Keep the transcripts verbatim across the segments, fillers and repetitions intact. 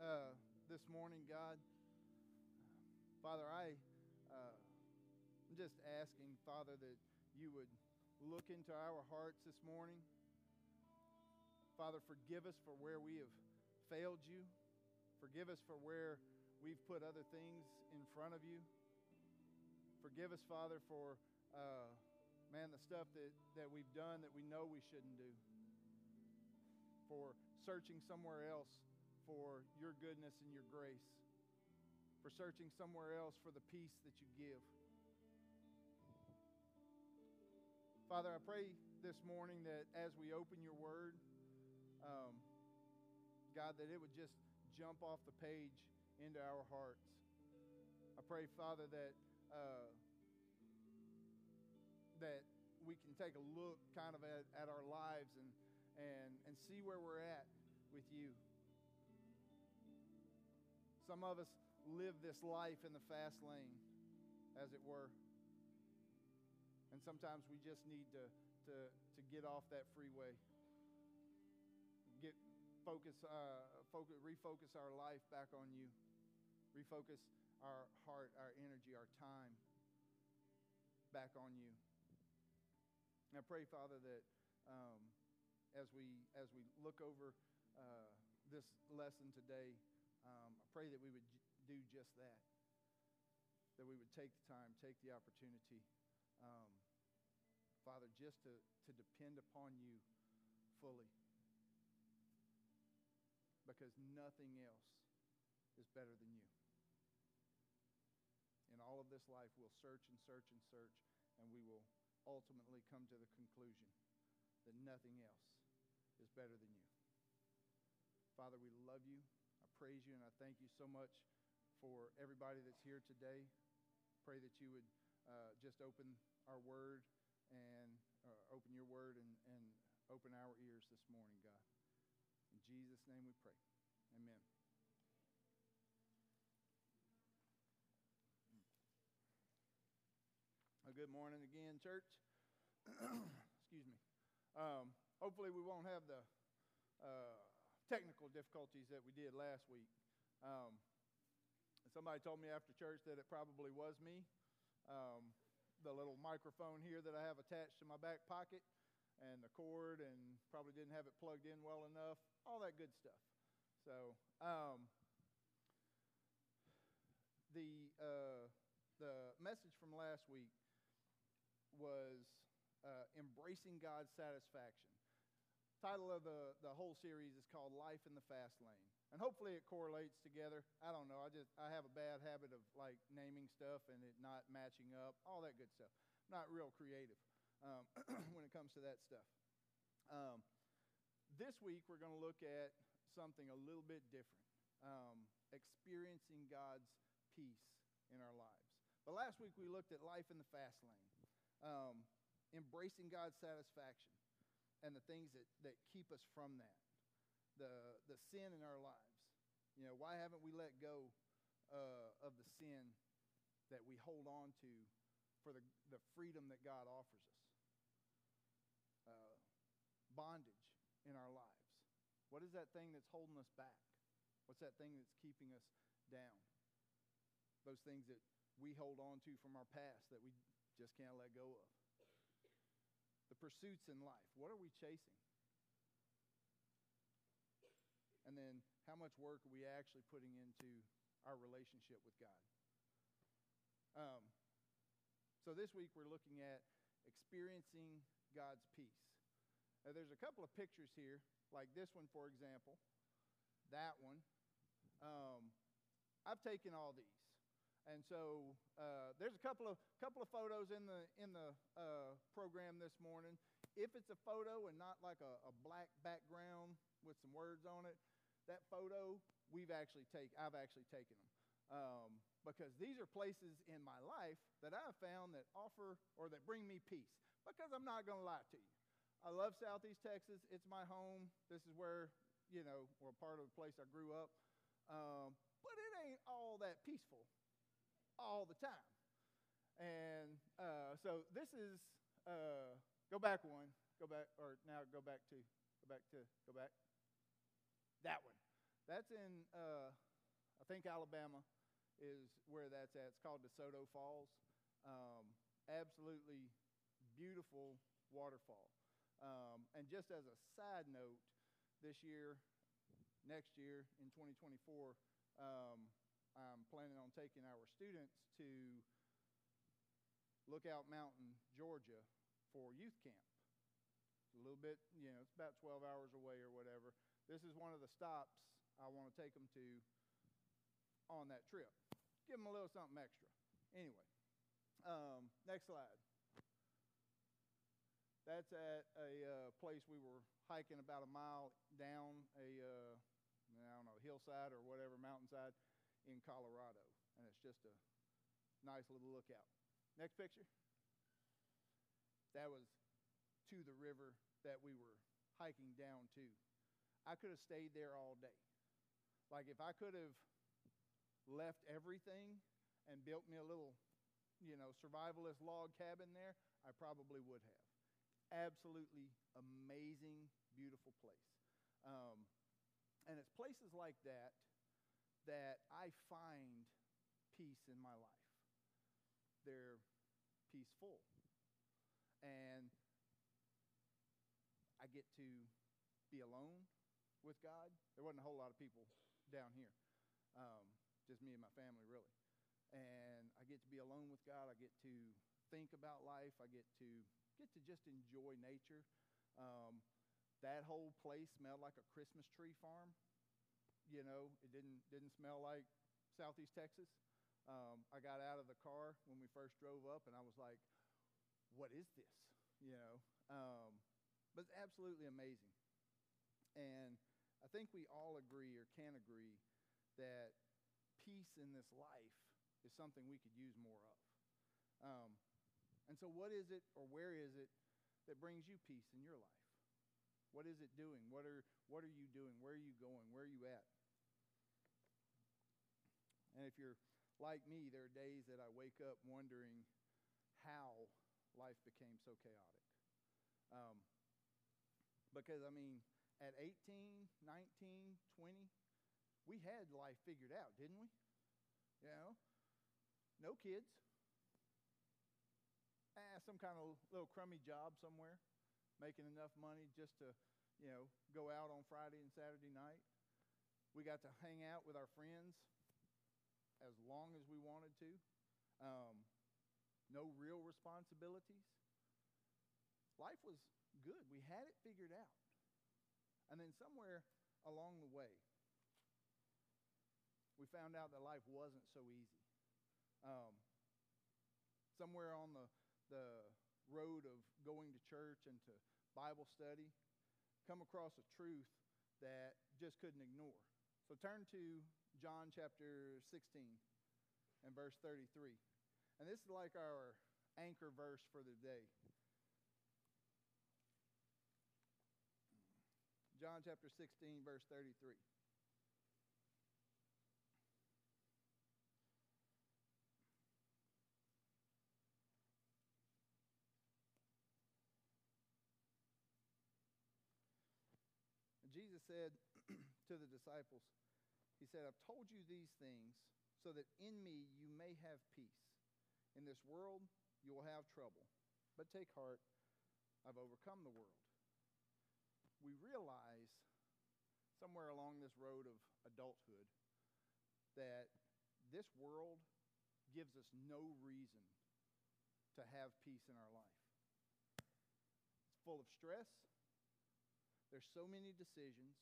uh, this morning, God. Father, I, uh, I'm just asking, Father, that you would look into our hearts this morning. Father, forgive us for where we have failed you. Forgive us for where we've put other things in front of you. Forgive us, Father, for, uh, man, the stuff that, that we've done that we know we shouldn't do. For searching somewhere else for your goodness and your grace. For searching somewhere else for the peace that you give. Father, I pray this morning that as we open your word, um, God, that it would just jump off the page into our hearts. I pray, Father, that uh, that we can take a look kind of at, at our lives and, and, and see where we're at with you. Some of us live this life in the fast lane, as it were. And sometimes we just need to, to, to get off that freeway. Get focus, uh, focus, refocus our life back on you. Refocus our heart, our energy, our time back on you. And I pray, Father, that um, as we as we look over uh, this lesson today, um, I pray that we would j- do just that. That we would take the time, take the opportunity, um, Father, just to, to depend upon you fully. Because nothing else is better than you. In all of this life, we'll search and search and search, and we will ultimately come to the conclusion that nothing else is better than you. Father, we love you. I praise you, and I thank you so much for everybody that's here today. Pray that you would uh, just open our word and uh, open your word and, and open our ears this morning, God. In Jesus' name we pray. Amen. Well, good morning again, church. Excuse me. Um, hopefully we won't have the uh, technical difficulties that we did last week. Um, somebody told me after church that it probably was me. Um, the little microphone here that I have attached to my back pocket and the cord, and probably didn't have it plugged in well enough, all that good stuff. So um, the uh, the message from last week was uh, Embracing God's Satisfaction. Title of the, the whole series is called Life in the Fast Lane. And hopefully it correlates together. I don't know. I just I have a bad habit of like naming stuff and it not matching up, all that good stuff. I'm not real creative um, when it comes to that stuff. Um, this week we're going to look at something a little bit different. Um, experiencing God's peace in our lives. But last week we looked at life in the fast lane. Um, embracing God's satisfaction and the things that, that keep us from that. The the sin in our lives. You know, why haven't we let go uh, of the sin that we hold on to for the, the freedom that God offers us? Uh, bondage in our lives. What is that thing that's holding us back? What's that thing that's keeping us down? Those things that we hold on to from our past that we just can't let go of. The pursuits in life. What are we chasing? And then how much work are we actually putting into our relationship with God? Um, so this week we're looking at experiencing God's peace. Now there's a couple of pictures here, like this one, for example, that one. Um, I've taken all these. And so uh, there's a couple of couple of photos in the in the uh, program this morning. If it's a photo and not like a, a black background with some words on it, that photo we've actually take I've actually taken them um, because these are places in my life that I've found that offer or that bring me peace. Because I'm not going to lie to you, I love Southeast Texas. It's my home. This is where you know, or part of the place I grew up. Um, but it ain't all that peaceful all the time. And uh, so this is, uh, go back one, go back, or now go back to, go back to, go back. That one. That's in, uh, I think Alabama is where that's at. It's called DeSoto Falls. Um, absolutely beautiful waterfall. Um, and just as a side note, this year, next year in twenty twenty-four, um, I'm planning on taking our students to Lookout Mountain, Georgia for youth camp. It's a little bit, you know, it's about twelve hours away or whatever. This is one of the stops I want to take them to on that trip. Give them a little something extra. Anyway, um, next slide. That's at a uh, place we were hiking about a mile down a, uh, I don't know, hillside or whatever, mountainside in Colorado. And it's just a nice little lookout. Next picture. That was to the river that we were hiking down to. I could have stayed there all day. Like if I could have left everything and built me a little, you know, survivalist log cabin there, I probably would have. Absolutely amazing, beautiful place. Um, and it's places like that that I find peace in my life. They're peaceful. And I get to be alone with God. There wasn't a whole lot of people down here. Um, just me and my family, really. And I get to be alone with God. I get to think about life. I get to get to just enjoy nature. Um, that whole place smelled like a Christmas tree farm. You know, it didn't didn't smell like Southeast Texas. Um, I got out of the car when we first drove up, and I was like, what is this? You know, um, but it's absolutely amazing. And I think we all agree or can agree that peace in this life is something we could use more of. Um, and so what is it or where is it that brings you peace in your life? What is it doing? What are, what are you doing? Where are you going? Where are you at? And if you're like me, there are days that I wake up wondering how life became so chaotic. Um, because, I mean, at eighteen, nineteen, twenty, we had life figured out, didn't we? You know, no kids. Ah, some kind of little crummy job somewhere, making enough money just to, you know, go out on Friday and Saturday night. We got to hang out with our friends as long as we wanted to. Um, no real responsibilities. Life was good. We had it figured out. And then somewhere along the way, we found out that life wasn't so easy. Um, somewhere on the, the road of going to church and to Bible study, come across a truth that just couldn't ignore. So turn to John chapter sixteen and verse thirty-three. And this is like our anchor verse for the day. John chapter sixteen, verse thirty-three. Jesus said to the disciples, he said, I've told you these things so that in me you may have peace. In this world you will have trouble, but take heart, I've overcome the world. We realize somewhere along this road of adulthood that this world gives us no reason to have peace in our life. It's full of stress. There's so many decisions.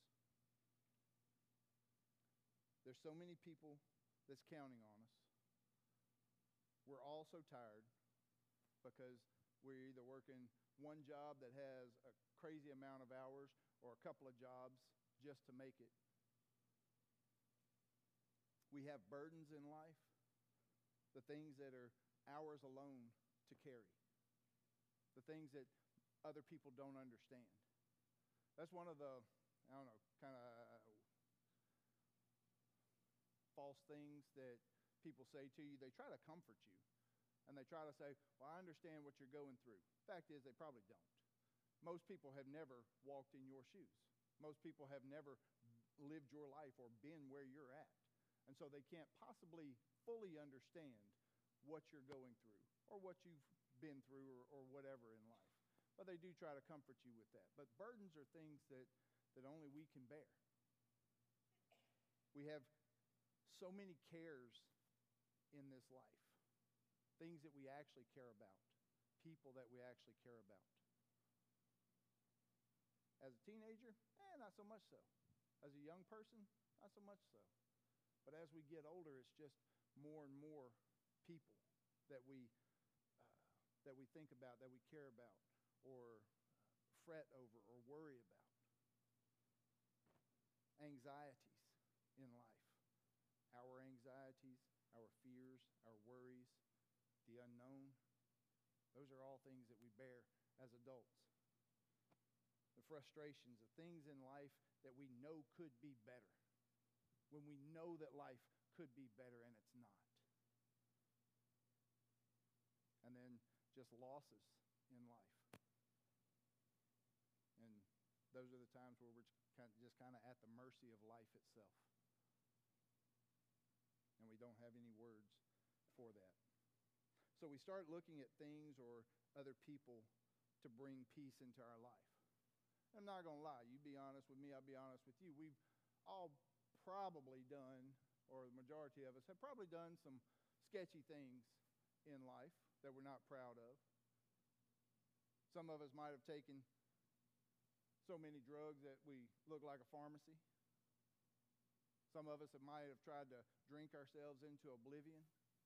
There's so many people that's counting on us. We're all so tired because we're either working one job that has a crazy amount of hours or a couple of jobs just to make it. We have burdens in life, the things that are ours alone to carry, the things that other people don't understand. That's one of the, I don't know, kind of false things that people say to you. They try to comfort you, and they try to say, well, I understand what you're going through. Fact is, they probably don't. Most people have never walked in your shoes. Most people have never lived your life or been where you're at. And so they can't possibly fully understand what you're going through or what you've been through or, or whatever in life. But they do try to comfort you with that. But burdens are things that, that only we can bear. We have so many cares in this life, things that we actually care about, people that we actually care about. As a teenager, eh, not so much so. As a young person, not so much so. But as we get older, it's just more and more people that we uh, that we think about, that we care about, or fret over, or worry about. Anxieties in life. Our anxieties, our fears, our worries, the unknown. Those are all things that we bear as adults. The frustrations, the things in life that we know could be better. When we know that life could be better and it's not. And then just losses in life. And those are the times where we're kind of just kind of at the mercy of life itself. And we don't have any words for that. So we start looking at things or other people to bring peace into our life. I'm not going to lie. You be honest with me, I'll be honest with you. We've all probably done, or the majority of us have probably done some sketchy things in life that we're not proud of. Some of us might have taken so many drugs that we look like a pharmacy. Some of us might have tried to drink ourselves into oblivion.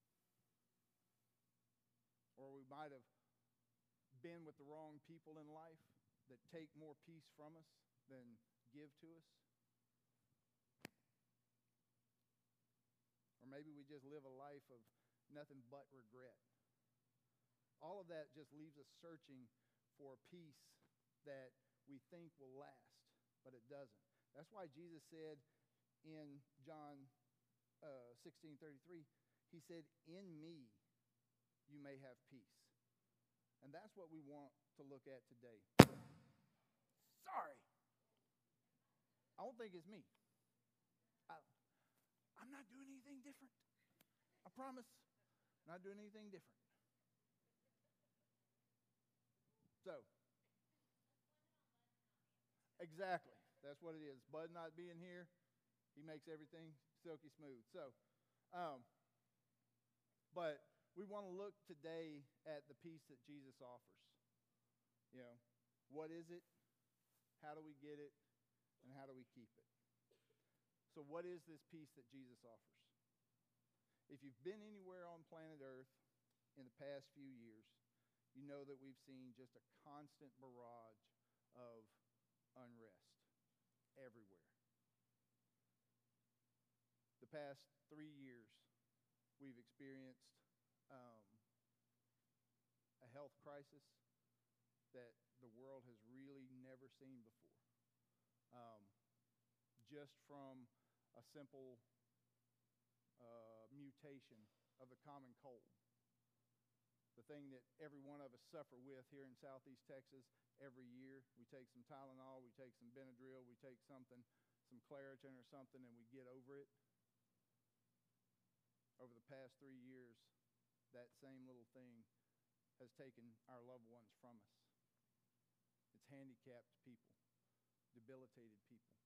Or we might have been with the wrong people in life that take more peace from us than give to us. Or maybe we just live a life of nothing but regret. All of that just leaves us searching for a peace that we think will last, but it doesn't. That's why Jesus said in John uh, sixteen thirty-three, he said, "In me you may have peace." And that's what we want to look at today. Sorry. I don't think it's me. I, I'm not doing anything different. I promise. Not doing anything different. So, exactly. That's what it is. Bud not being here, he makes everything silky smooth. So, um, but we want to look today at the peace that Jesus offers. You know, what is it? How do we get it? And how do we keep it? So what is this peace that Jesus offers? If you've been anywhere on planet Earth in the past few years, you know that we've seen just a constant barrage of unrest everywhere. The past three years, we've experienced um, a health crisis that the world has really never seen before. Um, just from a simple uh, mutation of the common cold. The thing that every one of us suffer with here in Southeast Texas every year. We take some Tylenol, we take some Benadryl, we take something, some Claritin or something, and we get over it. Over the past three years, that same little thing has taken our loved ones from us. It's handicapped people, debilitated people.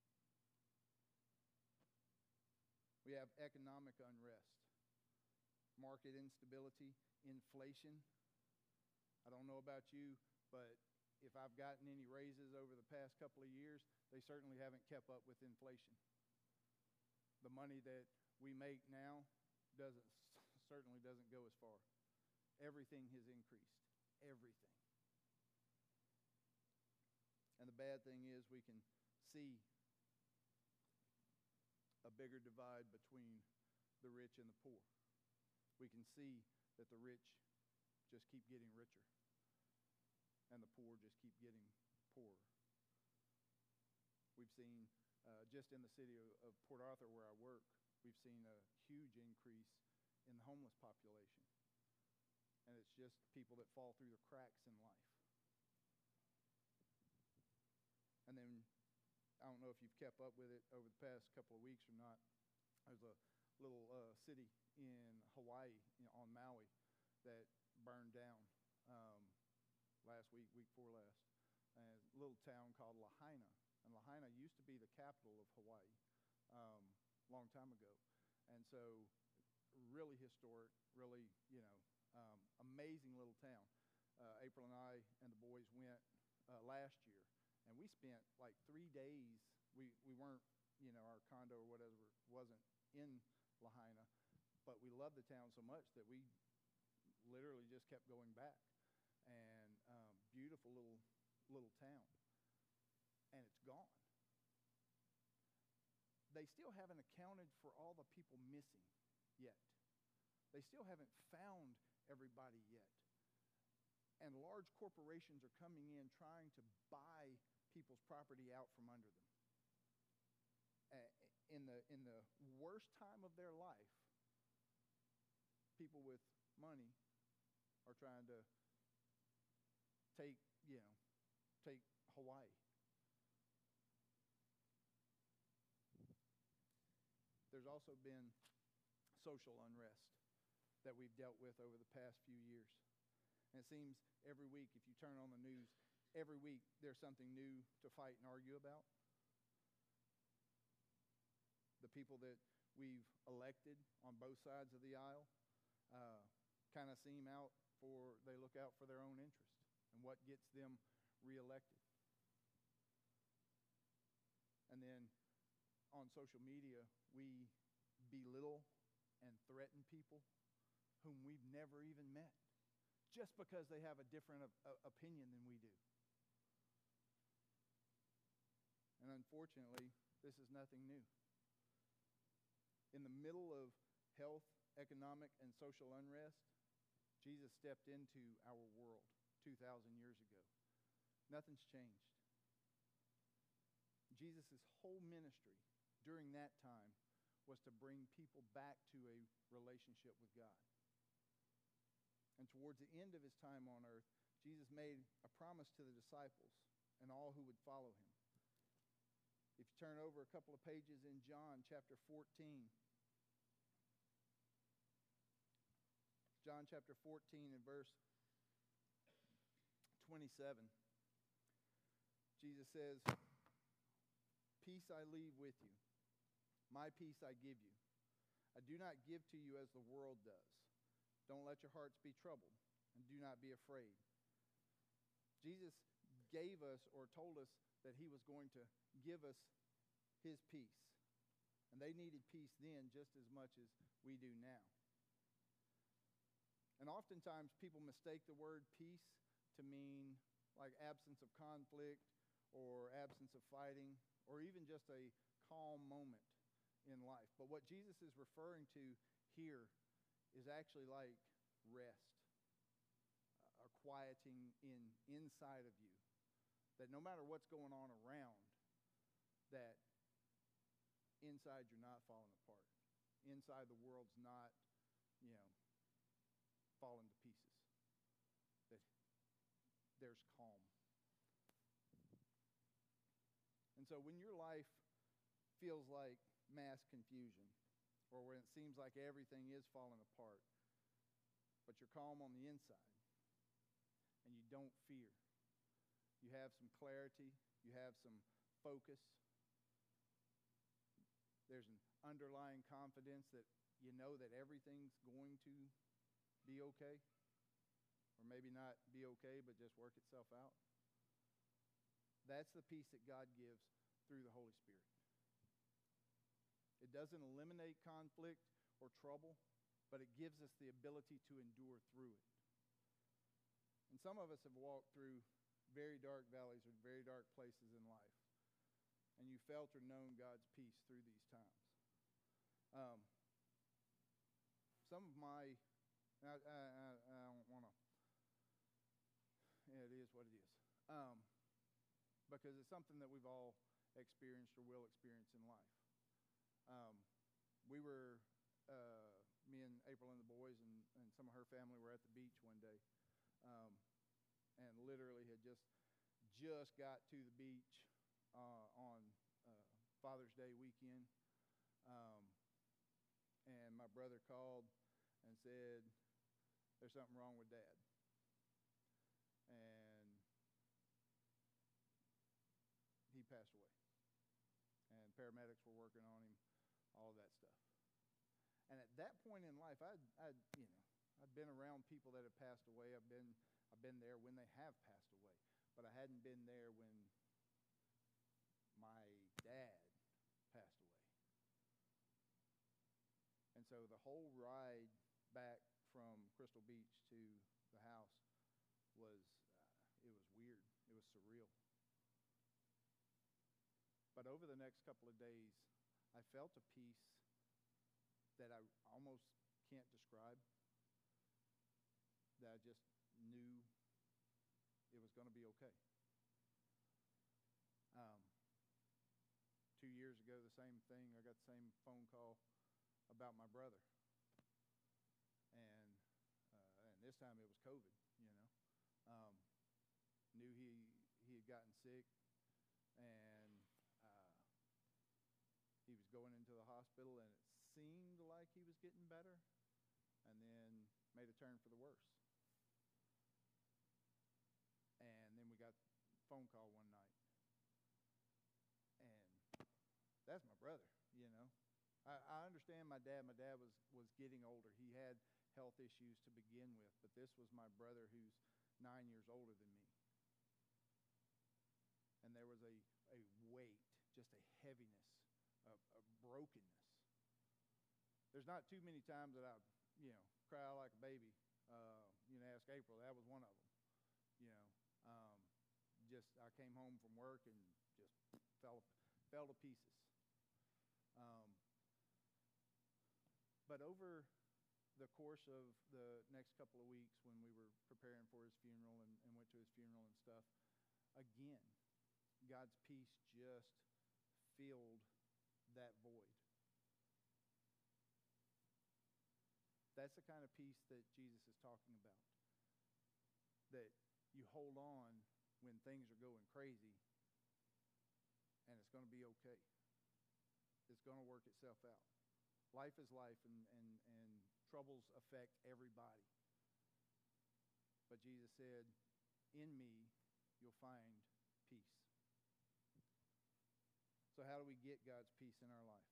We have economic unrest, market instability, inflation. I don't know about you, but if I've gotten any raises over the past couple of years, they certainly haven't kept up with inflation. The money that we make now doesn't certainly doesn't go as far. Everything has increased. Everything. And the bad thing is we can see a bigger divide between the rich and the poor. We can see that the rich just keep getting richer and the poor just keep getting poorer. We've seen, uh, just in the city of, of Port Arthur where I work, we've seen a huge increase in the homeless population. And it's just people that fall through the cracks in life. And then I don't know if you've kept up with it over the past couple of weeks or not. There's a little uh, city in Hawaii, you know, on Maui, that burned down um, last week, week before last. And a little town called Lahaina. And Lahaina used to be the capital of Hawaii um, a long time ago. And so really historic, really, you know, um, amazing little town. Uh, April and I and the boys went uh, last year, and we spent like three days. We, we weren't, you know, our condo or whatever wasn't in Lahaina, but we loved the town so much that we literally just kept going back. And um, beautiful little little town, and it's gone. They still haven't accounted for all the people missing yet. They still haven't found everybody yet. And large corporations are coming in trying to buy people's property out from under them. Uh, in the in the worst time of their life, people with money are trying to take, you know, take Hawaii. There's also been social unrest that we've dealt with over the past few years. And it seems every week, if you turn on the news, every week there's something new to fight and argue about. The people that we've elected on both sides of the aisle uh, kind of seem out for, they look out for their own interest and what gets them reelected. And then on social media, we belittle and threaten people whom we've never even met just because they have a different uh, opinion than we do. And unfortunately, this is nothing new. In the middle of health, economic, and social unrest, Jesus stepped into our world two thousand years ago. Nothing's changed. Jesus' whole ministry during that time was to bring people back to a relationship with God. And towards the end of his time on earth, Jesus made a promise to the disciples and all who would follow him. If you turn over a couple of pages in John chapter fourteen, John chapter fourteen and verse twenty-seven, Jesus says, "Peace I leave with you. My peace I give you. I do not give to you as the world does. Don't let your hearts be troubled, and do not be afraid." Jesus gave us or told us that he was going to give us his peace. And they needed peace then just as much as we do now. And oftentimes people mistake the word peace to mean like absence of conflict or absence of fighting or even just a calm moment in life. But what Jesus is referring to here is actually like rest, a quieting in inside of you, that no matter what's going on around, that inside you're not falling apart. Inside the world's not, you know, falling to pieces. That there's calm. And so when your life feels like mass confusion, or when it seems like everything is falling apart, but you're calm on the inside, and you don't fear, you have some clarity, you have some focus, there's an underlying confidence that you know that everything's going to be okay, or maybe not be okay, but just work itself out. That's the peace that God gives through the Holy Spirit. It doesn't eliminate conflict or trouble, but it gives us the ability to endure through it. And some of us have walked through very dark valleys or very dark places in life, and you felt or known God's peace through these times. Um, some of my, I, I, I don't want to, yeah, it is what it is, um, because it's something that we've all experienced or will experience in life. Um, we were, uh, me and April and the boys and, and some of her family were at the beach one day, um, and literally had just just got to the beach uh, on Father's Day weekend. Um, and my brother called and said, there's something wrong with Dad. And he passed away. And paramedics were working on him, all of that stuff. And at that point in life, I'd, I'd, you know, I'd been around people that had passed away. I've been, I've been there when they have passed away, but I hadn't been there when my dad passed away. And so the whole ride back from Crystal Beach to the house was, uh, it was weird. It was surreal. But over the next couple of days, I felt a peace that I almost can't describe, that I just knew it was going to be okay. Um, two years ago, the same thing. I got the same phone call about my brother. And uh, and this time it was COVID, you know. Um, knew he, he had gotten sick, and uh, he was going into the hospital, and it seemed like he was getting better, and then made a turn for the worse. And then we got a phone call one night. And that's my brother, you know. I, I understand my dad. My dad was, was getting older. He had health issues to begin with, but this was my brother who's nine years older than me. And there was a, a weight, just a heaviness, a, a brokenness. There's not too many times that I, you know, cry like a baby. Uh, you know, ask April. That was one of them. You know, um, just I came home from work and just fell fell to pieces. Um, but over the course of the next couple of weeks, when we were preparing for his funeral and, and went to his funeral and stuff, again, God's peace just filled that void. That's the kind of peace that Jesus is talking about. That you hold on when things are going crazy, and it's going to be okay. It's going to work itself out. Life is life, and, and, and troubles affect everybody. But Jesus said, in me, you'll find peace. So how do we get God's peace in our life?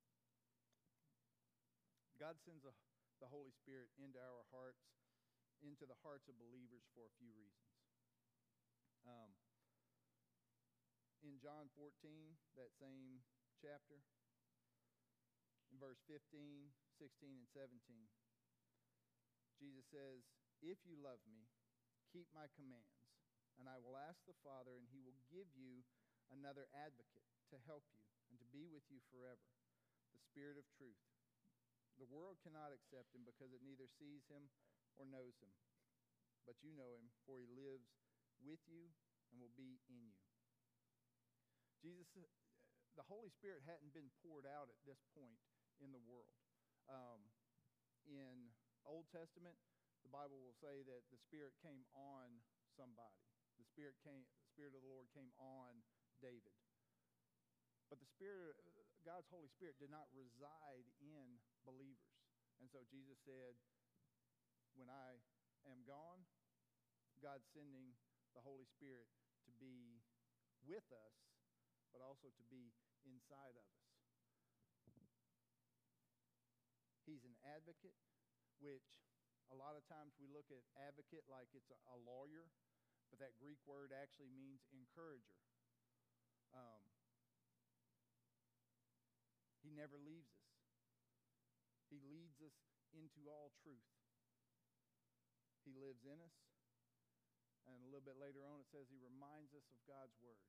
God sends a the Holy Spirit into our hearts, into the hearts of believers for a few reasons. Um, in John fourteen, that same chapter, in verse fifteen, sixteen, and seventeen, Jesus says, if you love me, keep my commands, and I will ask the Father, and he will give you another advocate to help you and to be with you forever, the Spirit of truth. The world cannot accept him because it neither sees him or knows him. But you know him, for he lives with you and will be in you. Jesus, the Holy Spirit hadn't been poured out at this point in the world. Um, in Old Testament, the Bible will say that the Spirit came on somebody. The Spirit came, the Spirit of the Lord came on David. But the Spirit, God's Holy Spirit did not reside in believers. And so Jesus said, when I am gone, God's sending the Holy Spirit to be with us, but also to be inside of us. He's an advocate, which a lot of times we look at advocate like it's a, a lawyer, but that Greek word actually means encourager. Um, He never leaves us. He leads us into all truth. He lives in us. And a little bit later on it says he reminds us of God's word.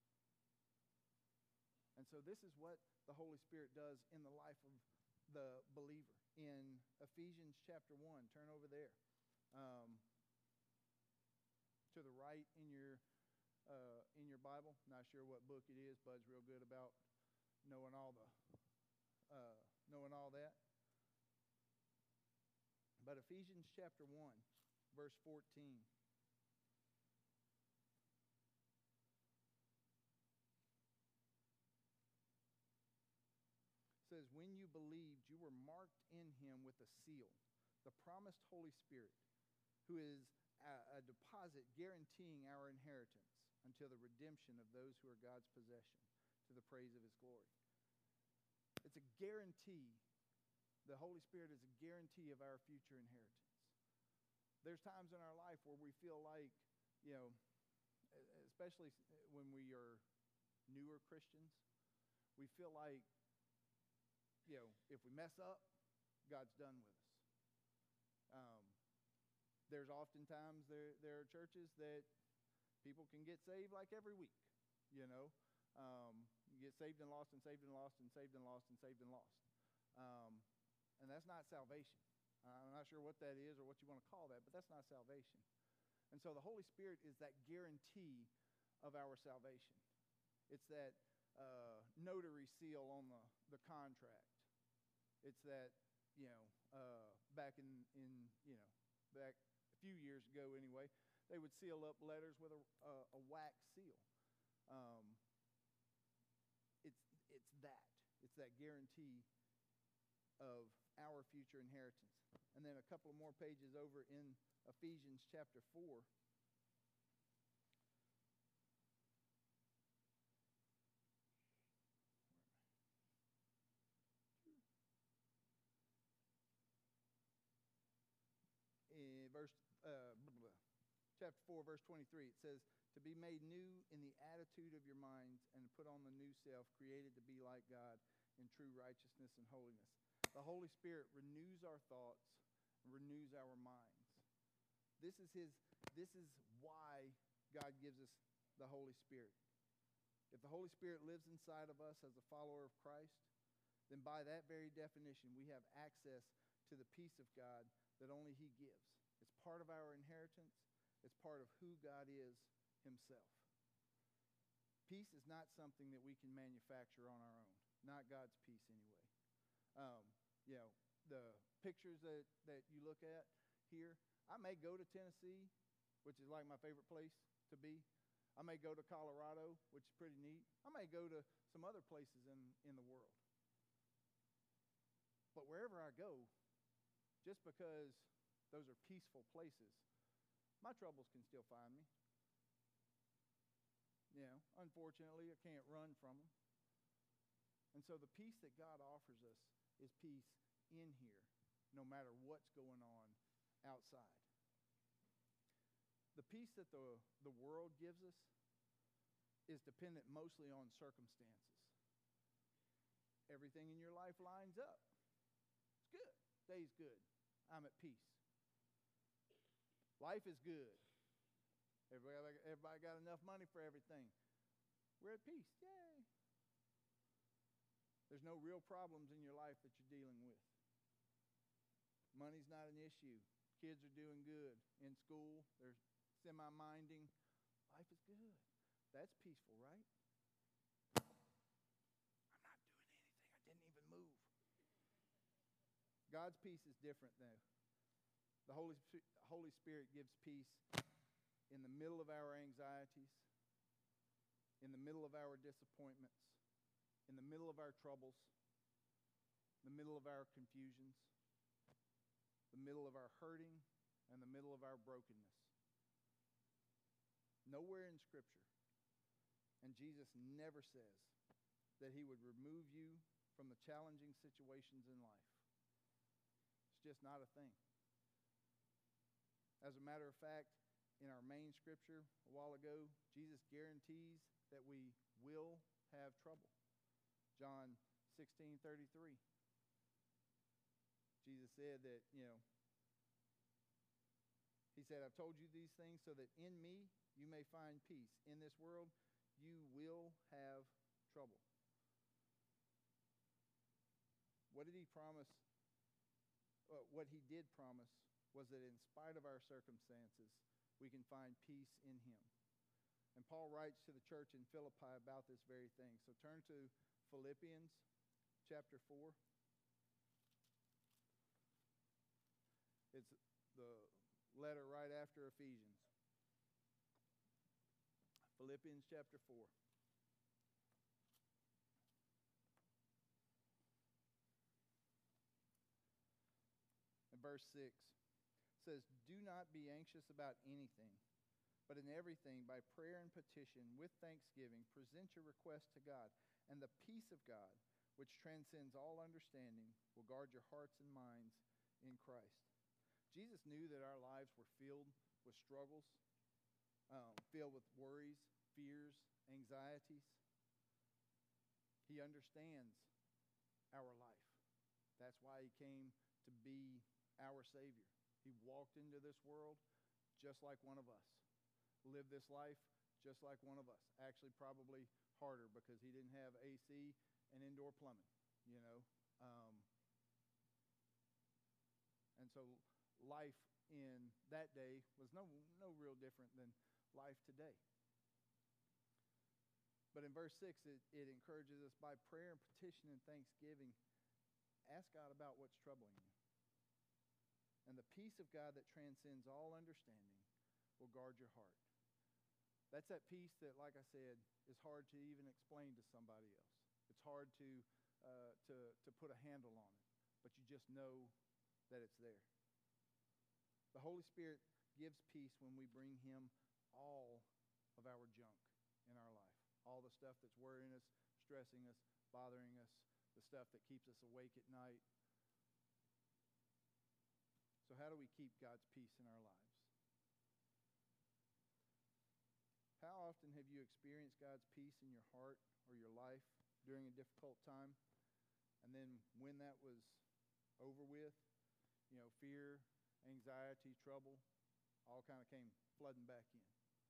And so this is what the Holy Spirit does in the life of the believer. In Ephesians chapter one, turn over there. Um, to the right in your uh, in your Bible. Not sure what book it is. Bud's real good about knowing all the uh, knowing all that. But Ephesians chapter one, verse fourteen. you believed, you were marked in him with a seal, the promised Holy Spirit, who is a, a deposit guaranteeing our inheritance until the redemption of those who are God's possession, to the praise of his glory. It's a guarantee. The Holy Spirit is a guarantee of our future inheritance. There's times in our life where we feel like, you know, especially when we are newer Christians, we feel like, you know, if we mess up, God's done with us. Um, there's oftentimes there, there are churches that people can get saved like every week, you know. Um, you get saved and lost and saved and lost and saved and lost and saved and lost. Um, and that's not salvation. I'm not sure what that is or what you want to call that, but that's not salvation. And so the Holy Spirit is that guarantee of our salvation. It's that uh, notary seal on the, the contract. It's that, you know, uh, back in, in, you know, back a few years ago anyway, they would seal up letters with a, a, a wax seal. Um, it's, it's that. It's that guarantee of our future inheritance. And then a couple of more pages over in Ephesians chapter four. In verse uh, blah, blah, chapter four, verse twenty-three, it says, "To be made new in the attitude of your minds, and to put on the new self, created to be like God in true righteousness and holiness." The Holy Spirit renews our thoughts and renews our minds. This is his. This is why God gives us the Holy Spirit. If the Holy Spirit lives inside of us as a follower of Christ, then by that very definition, we have access to the peace of God that only he gives. It's part of our inheritance. It's part of who God is himself. Peace is not something that we can manufacture on our own. Not God's peace anyway. Um, you know, the pictures that, that you look at here, I may go to Tennessee, which is like my favorite place to be. I may go to Colorado, which is pretty neat. I may go to some other places in, in the world. But wherever I go, just because those are peaceful places, my troubles can still find me. You know, unfortunately, I can't run from them. And so the peace that God offers us is peace in here, no matter what's going on outside. The peace that the, the world gives us is dependent mostly on circumstances. Everything in your life lines up. It's good. Day's good. I'm at peace. Life is good. Everybody, everybody got enough money for everything. We're at peace. Yay. There's no real problems in your life that you're dealing with. Money's not an issue. Kids are doing good. In school, they're semi-minding. Life is good. That's peaceful, right? I'm not doing anything. I didn't even move. God's peace is different, though. The Holy, Holy Spirit gives peace in the middle of our anxieties, in the middle of our disappointments, in the middle of our troubles, the middle of our confusions, the middle of our hurting, and the middle of our brokenness. Nowhere in Scripture, and Jesus never says that he would remove you from the challenging situations in life. It's just not a thing. As a matter of fact, in our main scripture a while ago, Jesus guarantees that we will have trouble. John sixteen thirty-three. Jesus said that, you know, he said, "I've told you these things so that in me you may find peace. In this world you will have trouble." What did he promise? Uh, what he did promise was that in spite of our circumstances, we can find peace in him. And Paul writes to the church in Philippi about this very thing. So turn to Philippians chapter four. It's the letter right after Ephesians. Philippians chapter four. verse six says, "Do not be anxious about anything, but in everything, by prayer and petition, with thanksgiving, present your request to God, and the peace of God, which transcends all understanding, will guard your hearts and minds in Christ." Jesus knew that our lives were filled with struggles, um, filled with worries, fears, anxieties. He understands our life. That's why he came to be our Savior. He walked into this world just like one of us, lived this life just like one of us. Actually, probably harder because he didn't have A C and indoor plumbing, you know. Um, and so life in that day was no no real different than life today. But in verse six, it, it encourages us by prayer and petition and thanksgiving, ask God about what's troubling you. And the peace of God that transcends all understanding will guard your heart. That's that peace that, like I said, is hard to even explain to somebody else. It's hard to, uh, to, to put a handle on it, but you just know that it's there. The Holy Spirit gives peace when we bring him all of our junk in our life. All the stuff that's worrying us, stressing us, bothering us, the stuff that keeps us awake at night. So how do we keep God's peace in our lives? How often have you experienced God's peace in your heart or your life during a difficult time? And then when that was over with, you know, fear, anxiety, trouble, all kind of came flooding back in.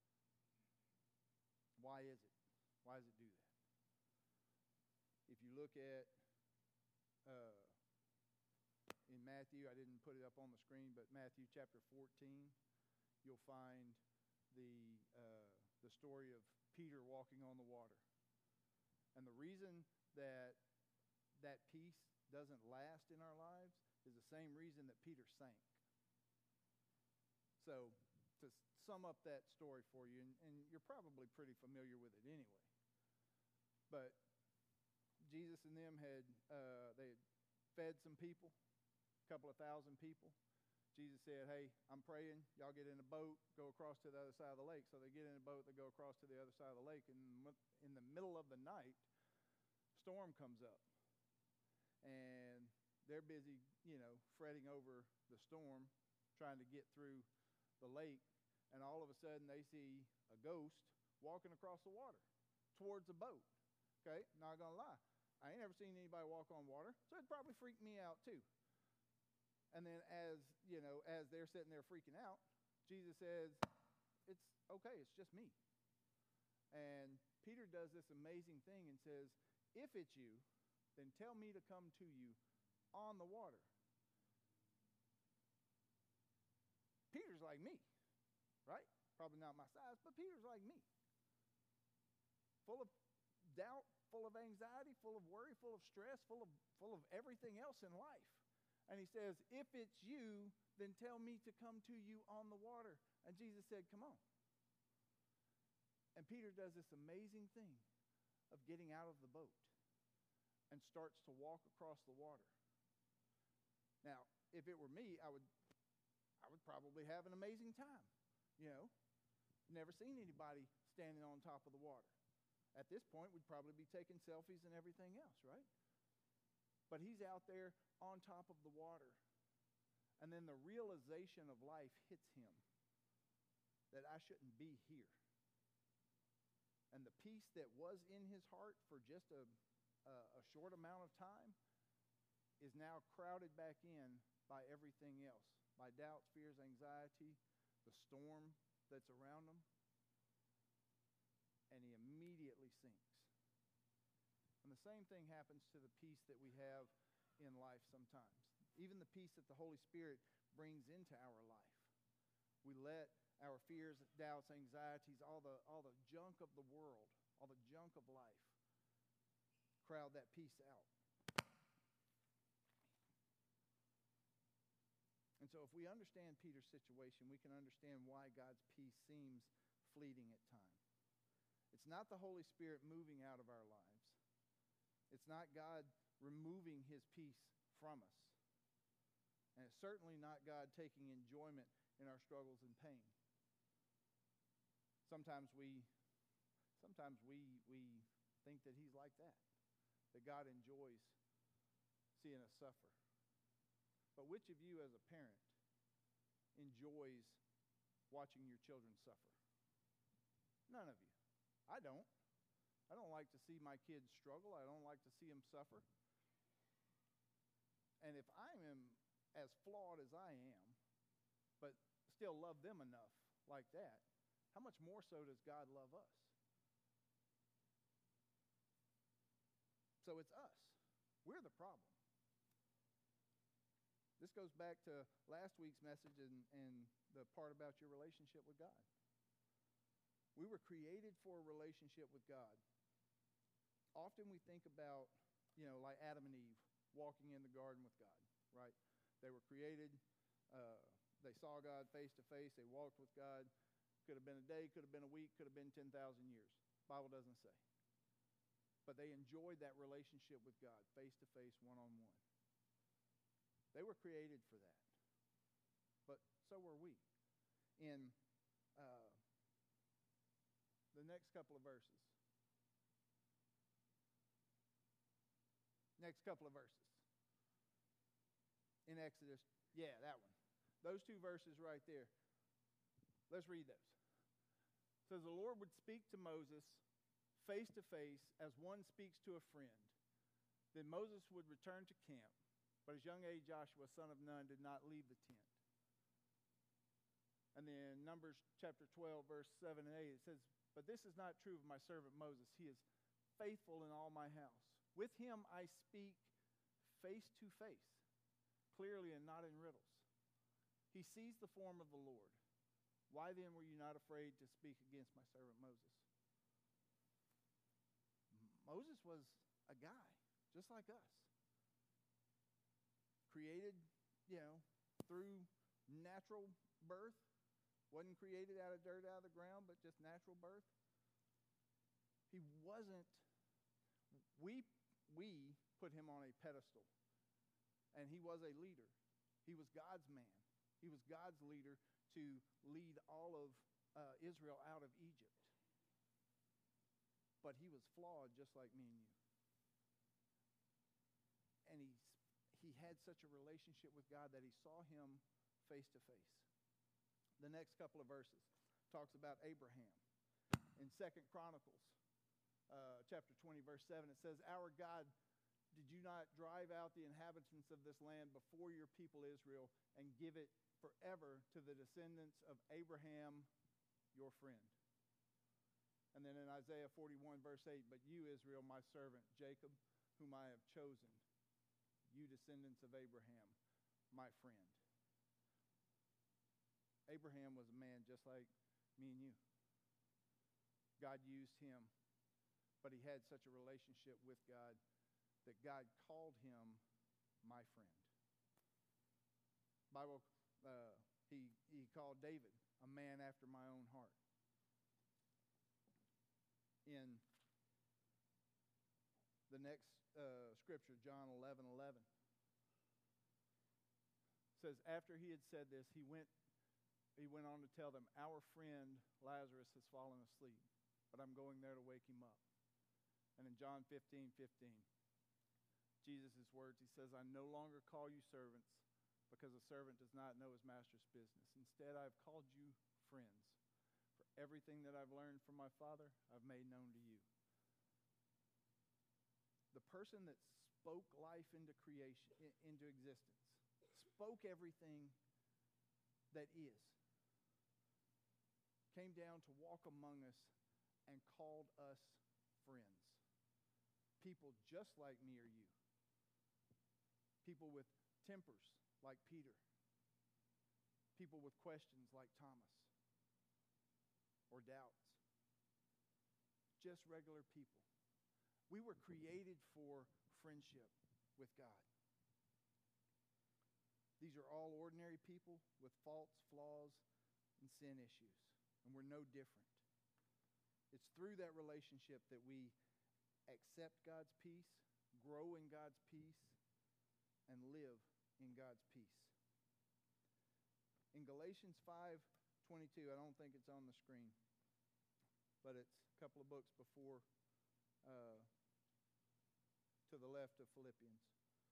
Why is it? Why does it do that? If you look at uh, in Matthew, I didn't put it up on the screen, but Matthew chapter fourteen, you'll find the uh, the story of Peter walking on the water. And the reason that that peace doesn't last in our lives is the same reason that Peter sank. So to sum up that story for you, and, and you're probably pretty familiar with it anyway, but Jesus and them had, uh, they had fed some people, a couple of thousand people. Jesus said, "Hey, I'm praying. Y'all get in a boat, go across to the other side of the lake." So they get in a boat, they go across to the other side of the lake, and in the middle of the night, storm comes up. And they're busy, you know, fretting over the storm, trying to get through the lake. And all of a sudden, they see a ghost walking across the water towards the boat. Okay, not gonna lie, I ain't never seen anybody walk on water, so it probably freaked me out too. And then as, you know, as they're sitting there freaking out, Jesus says, "It's okay, it's just me." And Peter does this amazing thing and says, "If it's you, then tell me to come to you on the water." Peter's like me, right? Probably not my size, but Peter's like me. Full of doubt, full of anxiety, full of worry, full of stress, full of full of everything else in life. And he says, "If it's you, then tell me to come to you on the water." And Jesus said, "Come on." And Peter does this amazing thing of getting out of the boat and starts to walk across the water. Now, if it were me, I would I would probably have an amazing time. You know, never seen anybody standing on top of the water. At this point, we'd probably be taking selfies and everything else, right? But he's out there on top of the water. And then the realization of life hits him that I shouldn't be here. And the peace that was in his heart for just a, a, a short amount of time is now crowded back in by everything else, by doubts, fears, anxiety, the storm that's around him. And he immediately sinks. And the same thing happens to the peace that we have in life sometimes. Even the peace that the Holy Spirit brings into our life. We let our fears, doubts, anxieties, all the, all the junk of the world, all the junk of life, crowd that peace out. And so if we understand Peter's situation, we can understand why God's peace seems fleeting at times. It's not the Holy Spirit moving out of our lives. It's not God removing his peace from us. And it certainly not God taking enjoyment in our struggles and pain. Sometimes we sometimes we we think that he's like that, that God enjoys seeing us suffer. But which of you as a parent enjoys watching your children suffer? None of you. I don't. I don't like to see my kids struggle. I don't like to see them suffer. And if I am as flawed as I am, but still love them enough like that, how much more so does God love us? So it's us. We're the problem. This goes back to last week's message and, and the part about your relationship with God. We were created for a relationship with God. Often we think about, you know, like Adam and Eve walking in the garden with God, right? They were created. Uh, they saw God face to face. They walked with God. Could have been a day, could have been a week, could have been ten thousand years. Bible doesn't say. But they enjoyed that relationship with God, face to face, one-on-one. They were created for that. But so were we. In uh, the next couple of verses. Next couple of verses. In Exodus. Yeah, that one. Those two verses right there. Let's read those. It says, the Lord would speak to Moses face to face as one speaks to a friend. Then Moses would return to camp, but his young age Joshua, son of Nun, did not leave the tent. And then Numbers chapter twelve, verse seven and eight, it says, but this is not true of my servant Moses. He is faithful in all my house. With him I speak face to face, clearly and not in riddles. He sees the form of the Lord. Why then were you not afraid to speak against my servant Moses? Moses was a guy, just like us. Created, you know, through natural birth. Wasn't created out of dirt, out of the ground, but just natural birth. He wasn't, we, we put him on a pedestal. And he was a leader. He was God's man. He was God's leader to lead all of uh, Israel out of Egypt. But he was flawed just like me and you. And he, he had such a relationship with God that he saw him face to face. The next couple of verses talks about Abraham. In Second Chronicles, uh, chapter twenty, verse seven, it says, our God, did you not drive out the inhabitants of this land before your people Israel and give it forever to the descendants of Abraham, your friend? And then in Isaiah forty-one, verse eight, but you, Israel, my servant, Jacob, whom I have chosen, you descendants of Abraham, my friend. Abraham was a man just like me and you. God used him, but he had such a relationship with God that God called him my friend. Bible, uh, he, he called David a man after my own heart. In the next uh, scripture, John eleven eleven, says, after he had said this, he went he went on to tell them, our friend Lazarus has fallen asleep, but I'm going there to wake him up. And in John fifteen fifteen, Jesus' words, he says, I no longer call you servants, because a servant does not know his master's business. Instead, I have called you friends. For everything that I've learned from my Father, I've made known to you. The person that spoke life into creation, into existence, spoke everything that is, came down to walk among us and called us friends. People just like me or you. People with tempers like Peter. People with questions like Thomas. Or doubts. Just regular people. We were created for friendship with God. These are all ordinary people with faults, flaws, and sin issues. And we're no different. It's through that relationship that we accept God's peace, grow in God's peace, and live in God's peace. in Galatians five twenty-two, I don't think it's on the screen, but it's a couple of books before, uh, to the left of Philippians.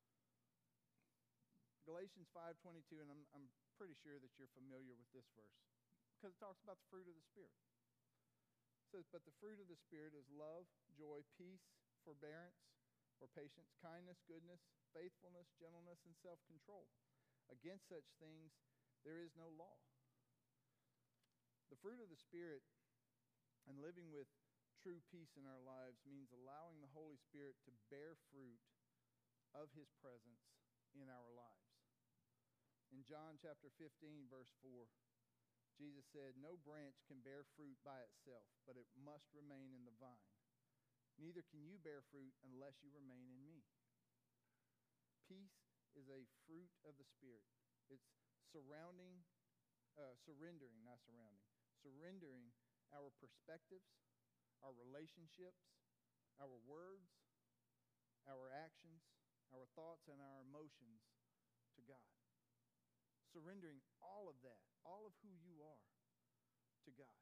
Galatians five twenty-two, and I'm, I'm pretty sure that you're familiar with this verse, because it talks about the fruit of the Spirit. It says, but the fruit of the Spirit is love, joy, peace, forbearance, or patience, kindness, goodness, faithfulness, gentleness, and self-control. Against such things there is no law. The fruit of the Spirit and living with true peace in our lives means allowing the Holy Spirit to bear fruit of His presence in our lives. In John chapter fifteen, verse four, Jesus said, no branch can bear fruit by itself, but it must remain in the vine. Neither can you bear fruit unless you remain in me. Peace is a fruit of the Spirit. It's surrounding, uh, surrendering, not surrounding, surrendering our perspectives, our relationships, our words, our actions, our thoughts, and our emotions to God. Surrendering all of that, all of who you are, to God.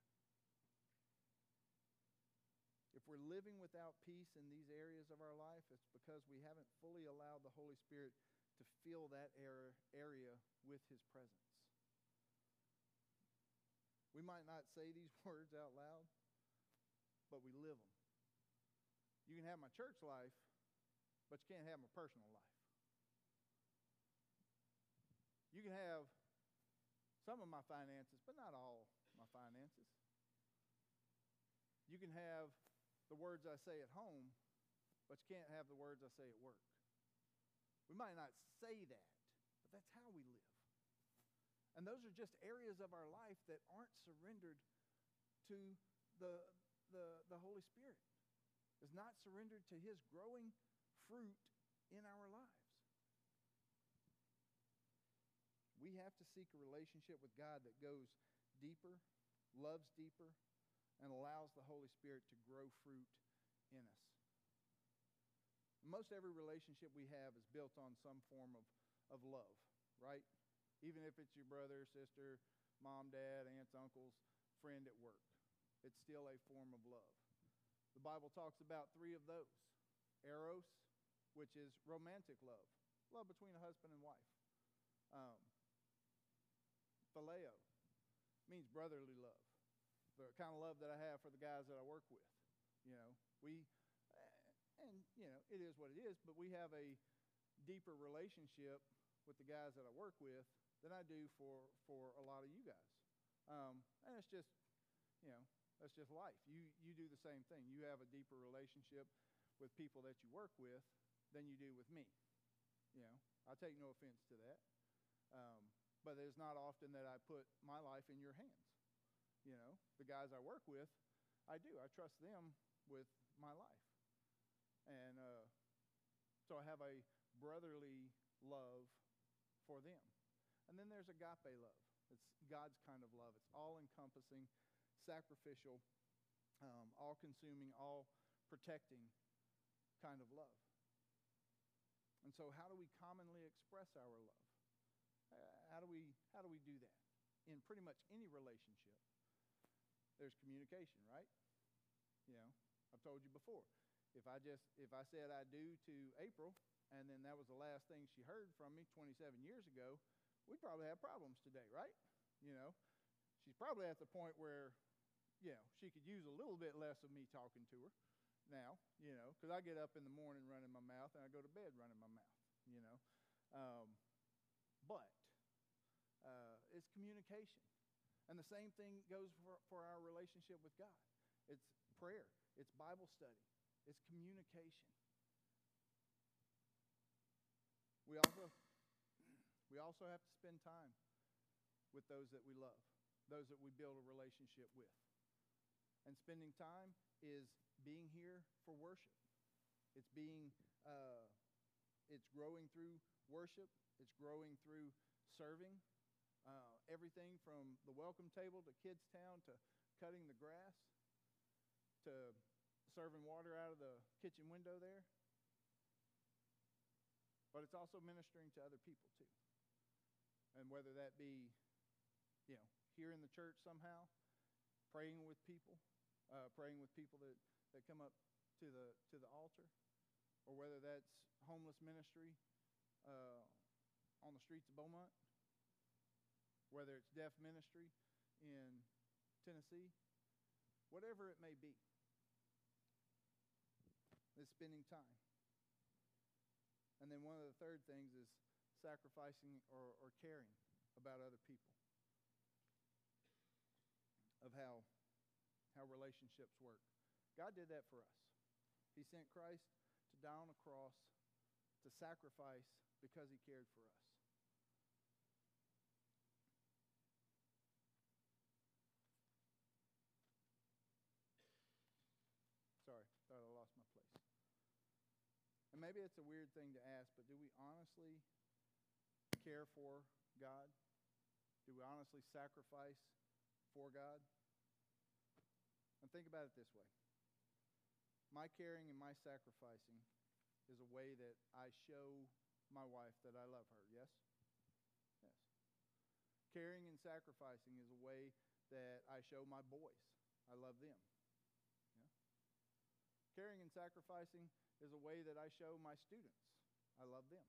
If we're living without peace in these areas of our life, it's because we haven't fully allowed the Holy Spirit to fill that area with His presence. We might not say these words out loud, but we live them. You can have my church life, but you can't have my personal life. You can have some of my finances, but not all my finances. You can have the words I say at home, but you can't have the words I say at work. We might not say that, but that's how we live. And those are just areas of our life that aren't surrendered to the, the, the Holy Spirit. Is not surrendered to His growing fruit in our lives. We have to seek a relationship with God that goes deeper, loves deeper, and allows the Holy Spirit to grow fruit in us. Most every relationship we have is built on some form of, of love, right? Even if it's your brother, sister, mom, dad, aunts, uncles, friend at work. It's still a form of love. The Bible talks about three of those. Eros, which is romantic love, love between a husband and wife. Um, Phileo means brotherly love, the kind of love that I have for the guys that I work with. You know, we, and you know, it is what it is, but we have a deeper relationship with the guys that I work with than I do for, for a lot of you guys. Um, and it's just, you know, that's just life. You, you do the same thing. You have a deeper relationship with people that you work with than you do with me. You know, I take no offense to that. Um, but it's not often that I put my life in your hands. You know, the guys I work with, I do. I trust them with my life. And uh, so I have a brotherly love for them. And then there's agape love. It's God's kind of love. It's all-encompassing, sacrificial, um, all-consuming, all-protecting kind of love. And so how do we commonly express our love? Uh, how do we how do we do that? In pretty much any relationship, there's communication, right? You know, I've told you before. If I just if I said I do to April, and then that was the last thing she heard from me twenty-seven years ago, we'd probably have problems today, right? You know, she's probably at the point where, you know, she could use a little bit less of me talking to her now, you know, because I get up in the morning running my mouth and I go to bed running my mouth, you know. Um, but uh, it's communication. And the same thing goes for, for our relationship with God. It's prayer. It's Bible study. It's communication. We also, we also have to spend time with those that we love, those that we build a relationship with. And spending time is being here for worship. It's being, uh, it's growing through worship. It's growing through serving. Uh, everything from the welcome table to Kids Town to cutting the grass to serving water out of the kitchen window there. But it's also ministering to other people too. And whether that be you know, here in the church somehow, praying with people, uh, praying with people that, that come up to the to the altar, or whether that's homeless ministry uh, on the streets of Beaumont, whether it's deaf ministry in Tennessee, whatever it may be, is spending time. And then one of the third things is sacrificing or, or caring about other people, of how how relationships work. God did that for us. He sent Christ to die on a cross, to sacrifice because he cared for us. Sorry, thought I lost my place. And maybe it's a weird thing to ask, but do we honestly care for God? Do we honestly sacrifice for God? And think about it this way. My caring and my sacrificing is a way that I show my wife that I love her, yes? Yes. Caring and sacrificing is a way that I show my boys I love them. Yeah? Caring and sacrificing is a way that I show my students I love them.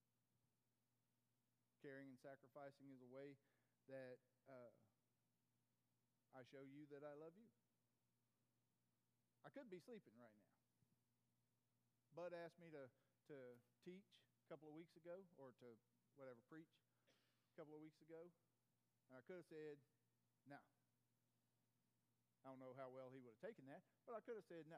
Caring and sacrificing is a way that uh, I show you that I love you. I could be sleeping right now. Bud asked me to, to teach a couple of weeks ago, or to whatever, preach a couple of weeks ago. And I could have said, no. I don't know how well he would have taken that, but I could have said no.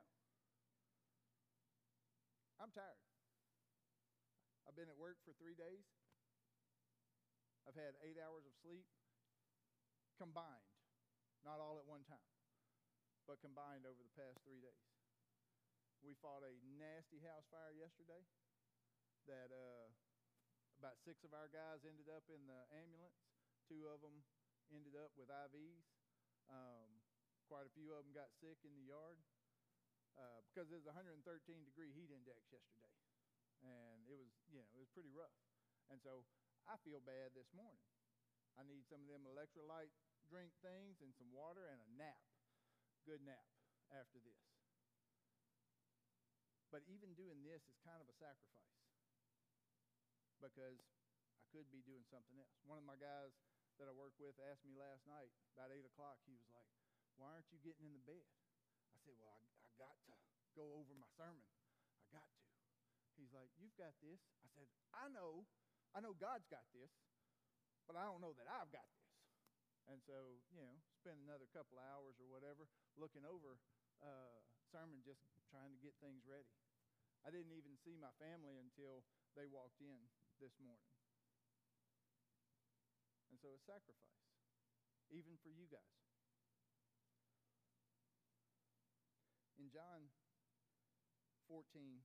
I'm tired. I've been at work for three days. I've had eight hours of sleep combined, not all at one time, but combined over the past three days. We fought a nasty house fire yesterday that uh, about six of our guys ended up in the ambulance. Two of them ended up with I Vs. Um, quite a few of them got sick in the yard uh, because it was one hundred thirteen degree heat index yesterday. And it was, you know, it was pretty rough. And so I feel bad this morning. I need some of them electrolyte drink things and some water and a nap. Good nap after this. But even doing this is kind of a sacrifice, because I could be doing something else. One of my guys that I work with asked me last night, about eight o'clock, he was like, why aren't you getting in the bed? I said, well, I, I got to go over my sermon. I got to. He's like, you've got this. I said, I know. I know God's got this, but I don't know that I've got this. And so, you know, spend another couple of hours or whatever looking over uh, sermon, just trying to get things ready. I didn't even see my family until they walked in this morning. And so it's sacrifice, even for you guys. In John fourteen,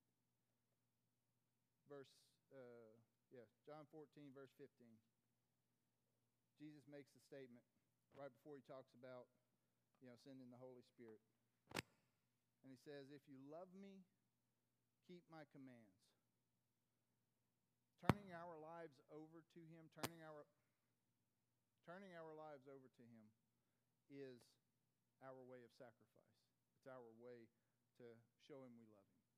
verse, uh, yeah, John fourteen, verse fifteen, Jesus makes the statement right before he talks about, you know, sending the Holy Spirit. And he says, if you love me, keep my commands. Turning our lives over to him, turning our turning our lives over to him is our way of sacrifice. It's our way to show him we love him.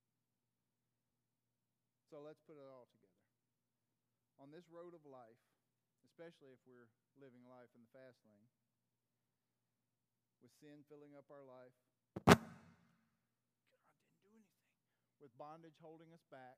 So let's put it all together. On this road of life, especially if we're living life in the fast lane, with sin filling up our life, God didn't do anything, with bondage holding us back,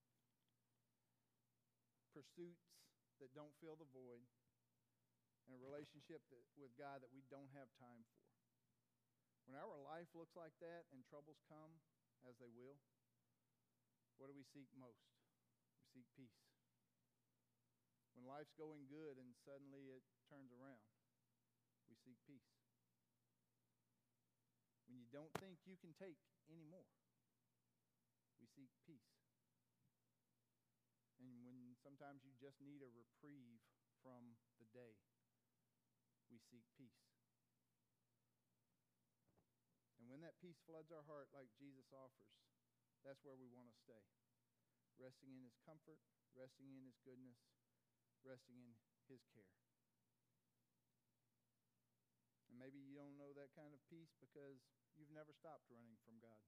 pursuits that don't fill the void, and a relationship that, with God that we don't have time for. When our life looks like that and troubles come, as they will, what do we seek most? We seek peace. When life's going good and suddenly it turns around, we seek peace. When you don't think you can take any more, we seek peace. And when sometimes you just need a reprieve from the day, we seek peace. And when that peace floods our heart like Jesus offers, that's where we want to stay. Resting in his comfort, resting in his goodness, resting in his care. maybe you don't know that kind of peace because you've never stopped running from God.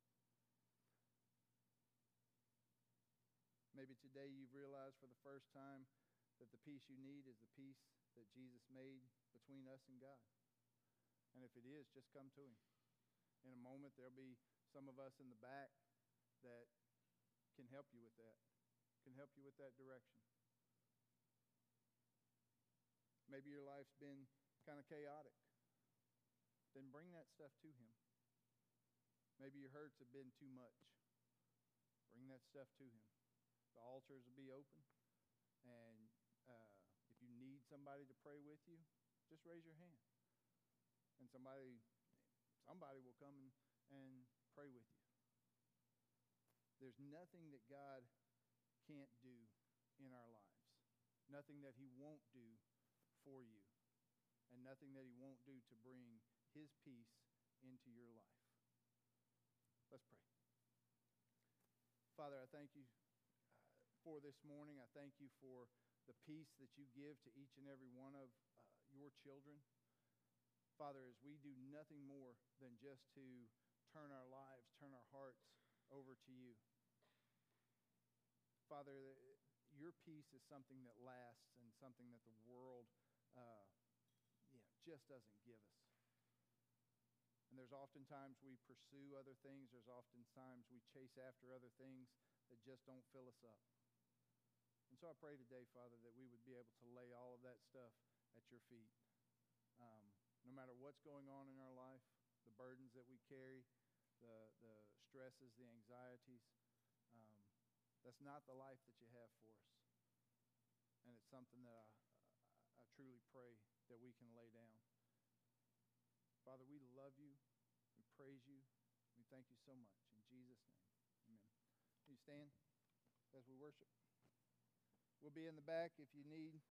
Maybe today you've realized for the first time that the peace you need is the peace that Jesus made between us and God. And if it is, just come to him. In a moment, there'll be some of us in the back that can help you with that, can help you with that direction. Maybe your life's been kind of chaotic. Then bring that stuff to him. Maybe your hurts have been too much. Bring that stuff to him. The altars will be open. And uh, if you need somebody to pray with you, just raise your hand. And somebody somebody will come and, and pray with you. There's nothing that God can't do in our lives. Nothing that he won't do for you. And nothing that he won't do to bring his peace into your life. Let's pray. Father, I thank you for this morning. I thank you for the peace that you give to each and every one of uh, your children. Father, as we do nothing more than just to turn our lives, turn our hearts over to you. Father, your peace is something that lasts and something that the world uh, yeah, just doesn't give us. And there's oftentimes we pursue other things. There's oftentimes we chase after other things that just don't fill us up. And so I pray today, Father, that we would be able to lay all of that stuff at your feet. Um, no matter what's going on in our life, the burdens that we carry, the, the stresses, the anxieties, um, that's not the life that you have for us. And it's something that I, I truly pray that we can lay down. Father, we love you. We praise you. We thank you so much. In Jesus' name, amen. Can you stand as we worship? We'll be in the back if you need